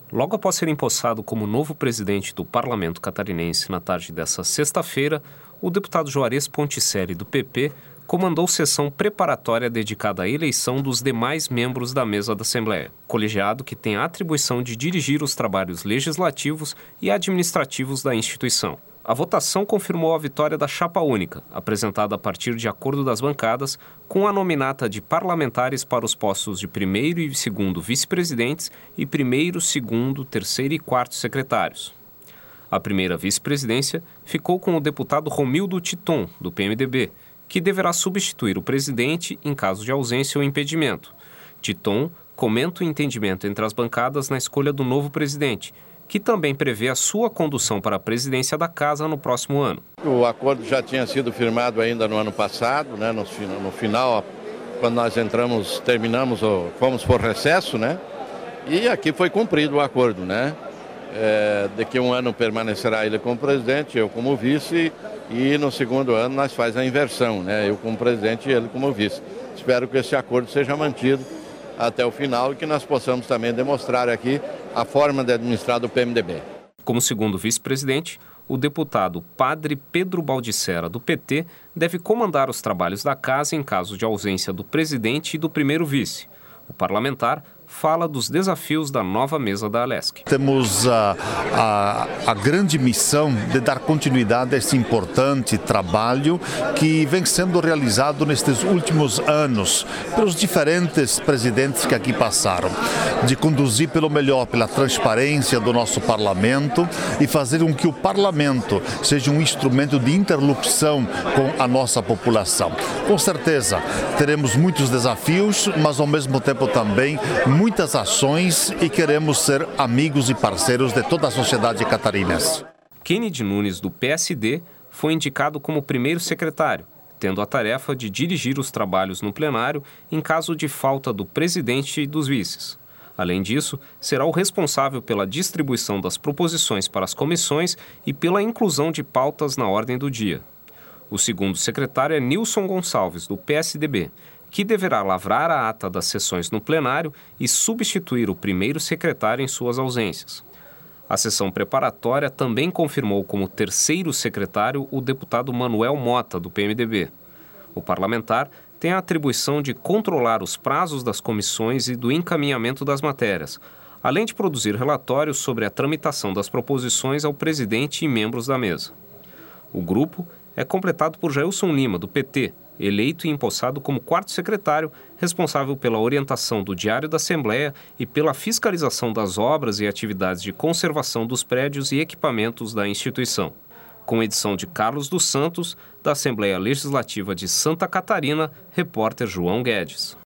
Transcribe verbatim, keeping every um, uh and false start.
Logo após ser empossado como novo presidente do Parlamento catarinense na tarde dessa sexta-feira, o deputado Juarez Ponticelli, do P P, comandou sessão preparatória dedicada à eleição dos demais membros da mesa da Assembleia, colegiado que tem a atribuição de dirigir os trabalhos legislativos e administrativos da instituição. A votação confirmou a vitória da chapa única, apresentada a partir de acordo das bancadas, com a nominata de parlamentares para os postos de primeiro e segundo vice-presidentes e primeiro, segundo, terceiro e quarto secretários. A primeira vice-presidência ficou com o deputado Romildo Titon, do P M D B, que deverá substituir o presidente em caso de ausência ou impedimento. Titon comenta o entendimento entre as bancadas na escolha do novo presidente, que também prevê a sua condução para a presidência da Casa no próximo ano. O acordo já tinha sido firmado ainda no ano passado, né, no, no final, quando nós entramos, terminamos, fomos por recesso, né, e aqui foi cumprido o acordo, né, é, de que um ano permanecerá ele como presidente, eu como vice, e no segundo ano nós faz a inversão, né, eu como presidente e ele como vice. Espero que esse acordo seja mantido até o final e que nós possamos também demonstrar aqui a forma de administrar do P M D B. Como segundo vice-presidente, o deputado Padre Pedro Baldissera, do P T, deve comandar os trabalhos da Casa em caso de ausência do presidente e do primeiro vice. O parlamentar fala dos desafios da nova mesa da Alesc. Temos a, a, a grande missão de dar continuidade a esse importante trabalho que vem sendo realizado nestes últimos anos pelos diferentes presidentes que aqui passaram, de conduzir pelo melhor, pela transparência do nosso parlamento e fazer com que o parlamento seja um instrumento de interlocução com a nossa população. Com certeza, teremos muitos desafios, mas ao mesmo tempo também muitas ações e queremos ser amigos e parceiros de toda a sociedade catarinense. Kennedy Nunes, do P S D, foi indicado como primeiro secretário, tendo a tarefa de dirigir os trabalhos no plenário em caso de falta do presidente e dos vices. Além disso, será o responsável pela distribuição das proposições para as comissões e pela inclusão de pautas na ordem do dia. O segundo secretário é Nilson Gonçalves, do P S D B, que deverá lavrar a ata das sessões no plenário e substituir o primeiro secretário em suas ausências. A sessão preparatória também confirmou como terceiro secretário o deputado Manuel Mota, do P M D B. O parlamentar tem a atribuição de controlar os prazos das comissões e do encaminhamento das matérias, além de produzir relatórios sobre a tramitação das proposições ao presidente e membros da mesa. O grupo é completado por Jailson Lima, do P T, eleito e empossado como quarto secretário, responsável pela orientação do Diário da Assembleia e pela fiscalização das obras e atividades de conservação dos prédios e equipamentos da instituição. Com edição de Carlos dos Santos, da Assembleia Legislativa de Santa Catarina, repórter João Guedes.